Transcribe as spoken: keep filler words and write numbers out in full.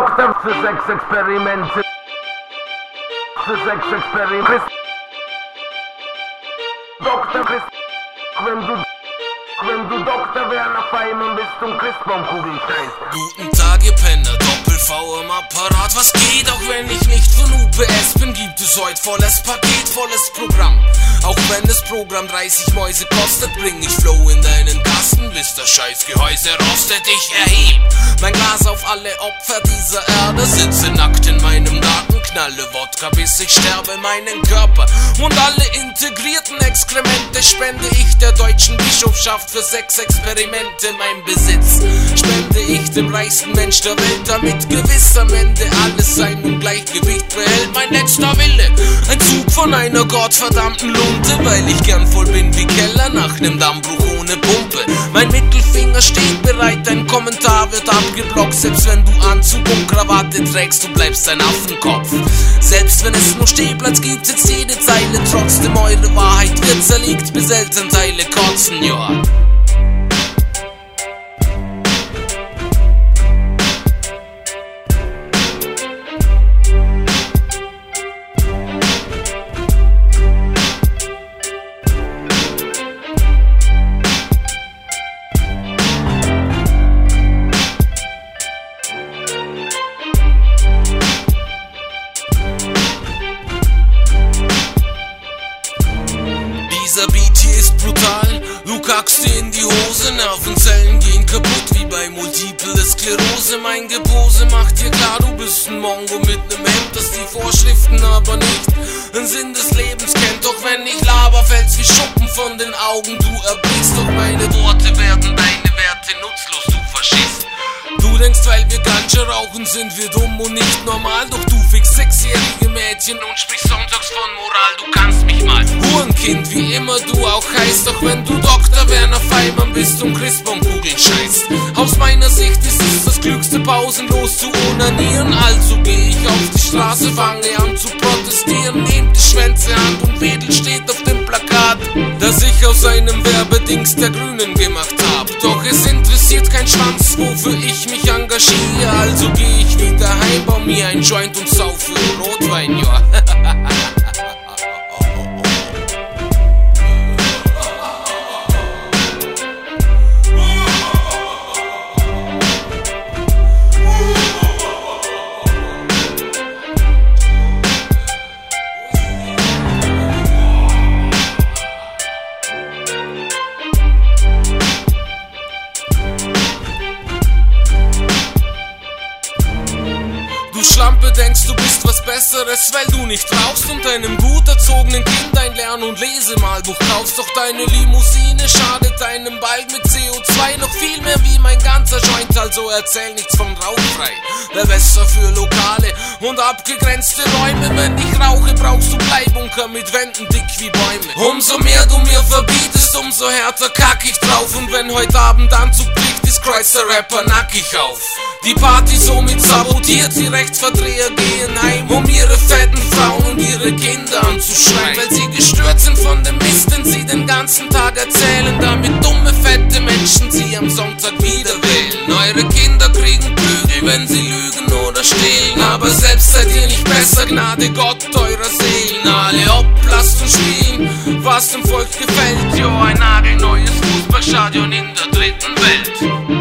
Doktor für Sexexperimente. Für Sexexperimente. Doktor Christ. Wenn du, wenn du Doktor Werner Feimann bist und Christbaumkugel scheißt. Guten Tag, ihr Penner, Doppel-V am Apparat. Was geht, auch wenn ich nicht von U P S bin, gibt es heute volles Paket, volles Programm. Auch wenn das Programm dreißig Mäuse kostet, bring ich Flow in deinen Kasten, bis das Scheißgehäuse rostet. Ich erheb mein Glas auf alle Opfer dieser Erde, sitze nackt in meinem Garten, knalle Wodka, bis ich sterbe meinen Körper. Und alle integrierten Exkremente spende ich der deutschen Bischofschaft für Sexexperimente. Mein Besitz spende ich dem reichsten Mensch der Welt, damit gewiss am Ende alles seinem Gleichgewicht behält. Mein letzter Wille, ein Zug von einer gottverdammten Lunte, weil ich gern voll bin wie Keller nach nem Dammbruch ohne Pumpe. Mein Mittelfinger steht bereit, dein Kommentar wird abgeblockt. Selbst wenn du Anzug und Krawatte trägst, du bleibst ein Affenkopf. Selbst wenn es nur Stehplatz gibt, sitzt jede Zeile. Trotzdem eure Wahrheit wird zerlegt, bis Elternteile kotzen, ja. Dieser Beat hier ist brutal, du kackst dir in die Hose, Nervenzellen gehen kaputt wie bei Multiple Sklerose. Mein Gepose macht dir klar, du bist ein Mongo mit nem Hemd, das die Vorschriften aber nicht den Sinn des Lebens kennt. Doch wenn ich laber, fällt's wie Schuppen von den Augen, du erblickst, doch meine Worte werden deine Werte nutzlos, du Faschist. Du denkst, weil wir Ganja rauchen, sind wir dumm und nicht normal. Doch du fickst sechsjährige Mädchen und sprichst sonntags von Moral. Du kannst mich mal Hurenkind, wie immer du auch heißt. Doch wenn du Doktor Werner Feimann bist und Christbaumkugeln scheißt. Aus meiner Sicht ist es das Klügste, pausenlos zu onanieren. Also geh ich auf die Straße, fange an zu protestieren. Nehmt die Schwänze Hand und Wedel steht auf dem Plakat, das ich aus einem Werbedings der Grünen gemacht hab. Doch es interessiert kein Schwanz, wofür ich mich engagiere. Also geh ich wieder heim, bau mir ein Joint und saufe Rotwein, ja. Du Schlampe, denkst du bist was Besseres, weil du nicht rauchst und deinem gut erzogenen Kind ein Lern- und Lesemalbuch kaufst. Doch deine Limousine schadet deinem Balg mit C O zwei noch viel mehr wie mein ganzer Joint. Also erzähl nichts von rauchfrei, wär besser für lokale und abgegrenzte Räume. Wenn ich rauche, brauchst du Bleibunker mit Wänden dick wie Bäume. Umso mehr du mir verbietest, umso härter kack ich drauf. Und wenn heute Abend Anzugpflicht ist, kreuzt der Rapper nackig auf. Die Party somit sabotiert, die Rechtsverdreher gehen heim, um ihre fetten Frauen und ihre Kinder anzuschreien, weil sie gestört sind von dem Mist, den sie den ganzen Tag erzählen, damit dumme, fette Menschen sie am Sonntag wieder wählen. Eure Kinder kriegen Prügel, wenn sie lügen oder stehlen, aber selbst seid ihr nicht besser, Gnade Gott eurer Seelen. Alle ob, lasst uns spielen, was dem Volk gefällt, jo, ein nagelneues Fußballstadion in der dritten Welt.